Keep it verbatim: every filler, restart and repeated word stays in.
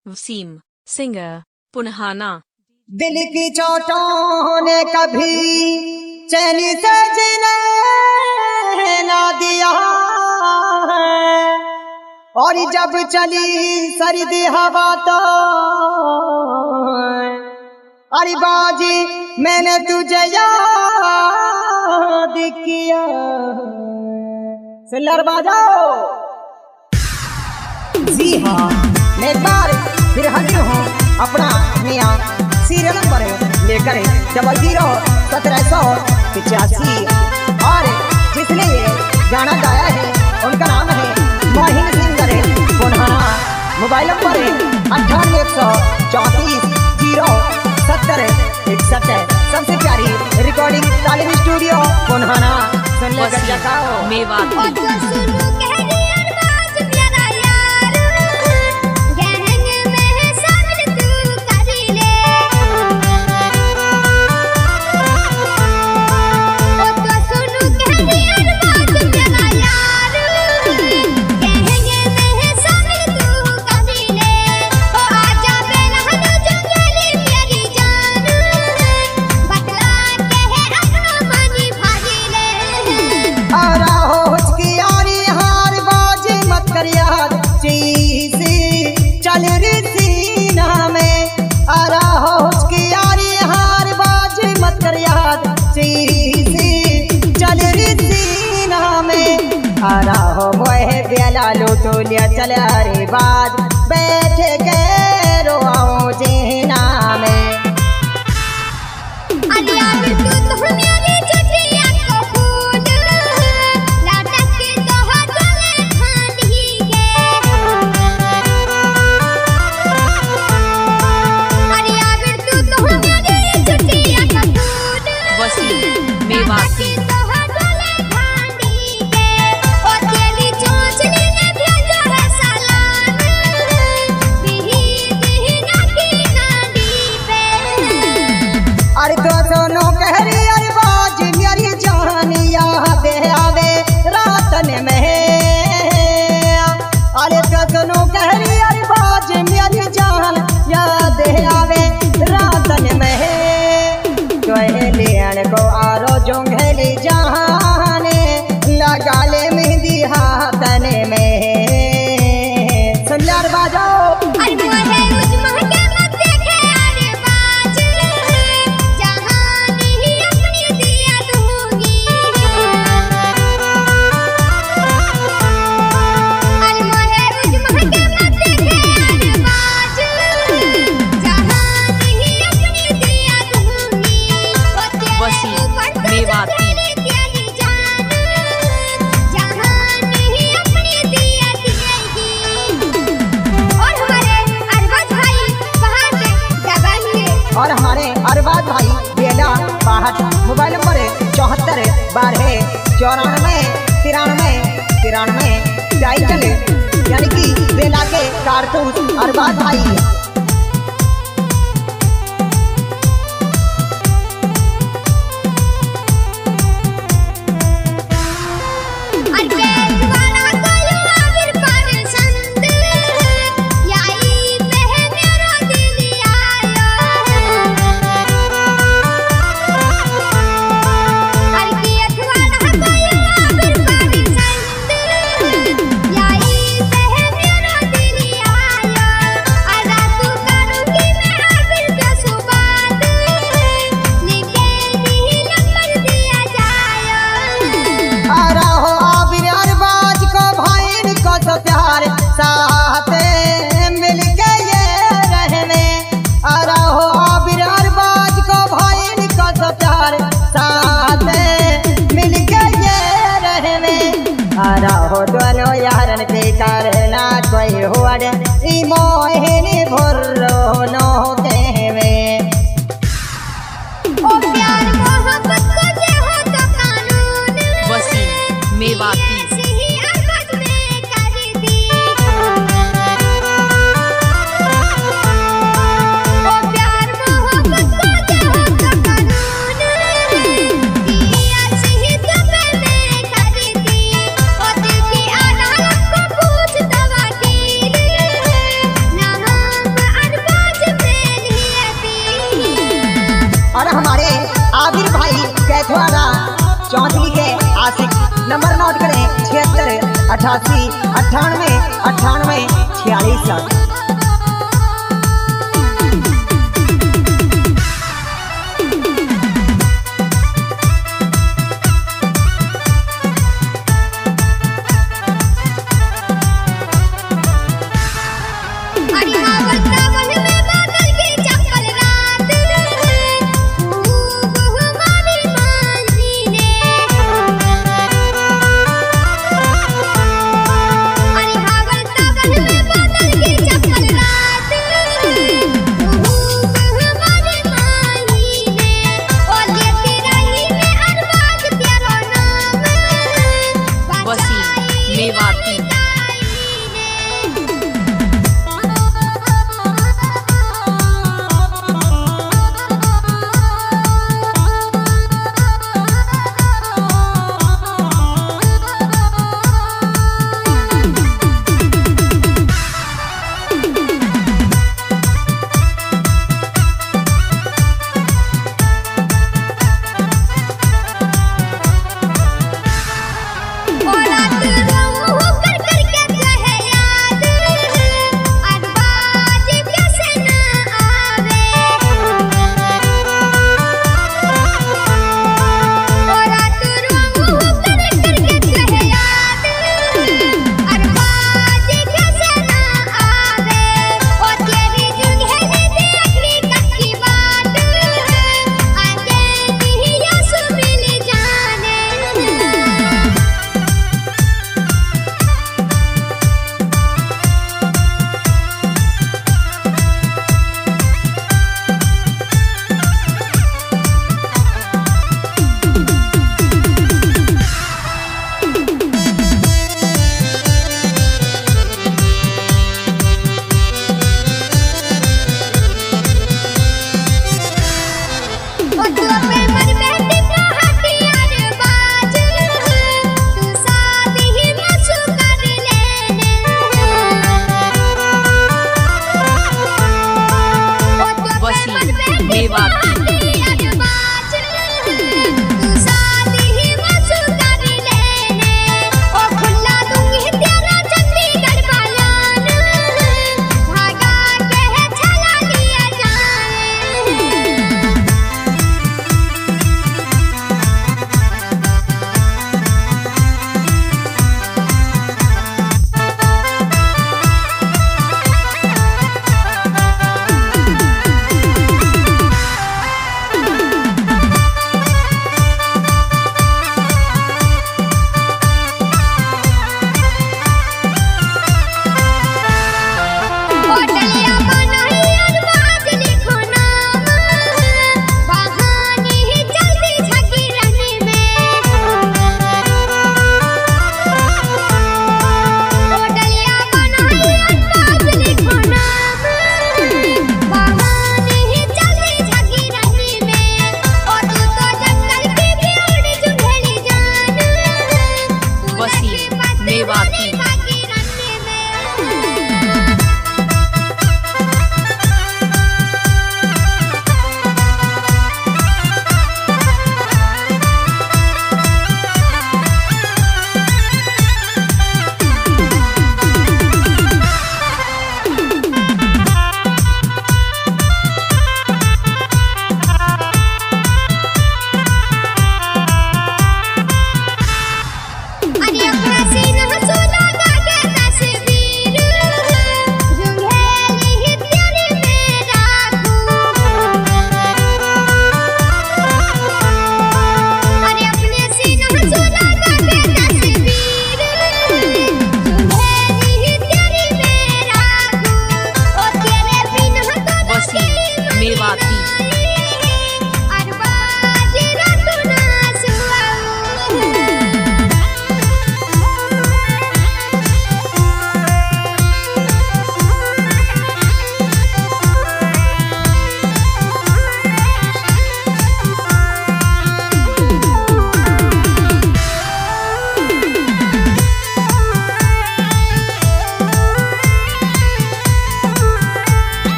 Wasim singer Punhana. दिल की चोटों ने कभी चैनी से जीने ना दिया है, और जब चली सर्दी हवा तो अरे बाजी मैंने तुझे याद किया। सिल्लर बाजाओ। जी हाँ, मैं एक बार फिर हाजिर हूँ अपना नया सीरियल नंबर लेकर डबल जीरो सत्रह सौ पिचासी, और जिसने ये गाना गाया है उनका नाम है Mohin singer Punhana. Mobile number है अट्ठानवे एक सौ चौंतीस जीरो सत्तर इकसठ। सबसे प्यारी रिकॉर्डिंग तालिम स्टूडियो पुनहाना। सुन लेकर जाओ मेवाती। चल री सीना में आ रहा हो उसकी यारी हार बाज मत कर याद। चल री सीना में आ रहा हो मोहे बेला लूटो लिया चल रे बाद बैठे के रो आओ जीना में। मेवाती। अरे तो सोनो कह रही अरे बाज मेरी जान याद आवे रातन में। अरे तो सोनो कह रही अरे बाज मेरी जान याद आवे रातन में। को आरो जोंघेली जहाने लगा ले मेहंदी हाथन में। सुनलार बाजाओ। मेवाती। और हमारे अरबाज भाई बेला बाहट। मोबाइल नंबर है चौहत्तर बारह चौरानवे तिरानवे तिरानवे टाइटल यानी कि बेला के कारतूस अरबाज भाई। हो दोनों यारन के करना कोई हुआड़ ई मोहिनी भुर्रो नो कहवे। ओ प्यार मोहब्बत को जे हो तो कानून। वसीम मेवाती। ओ और हमारे आबिर भाई कैथवाड़ा चौधरी के आशिक नंबर नोट करें छिहत्तर अठासी अट्ठानवे अट्ठानवे छियालीस।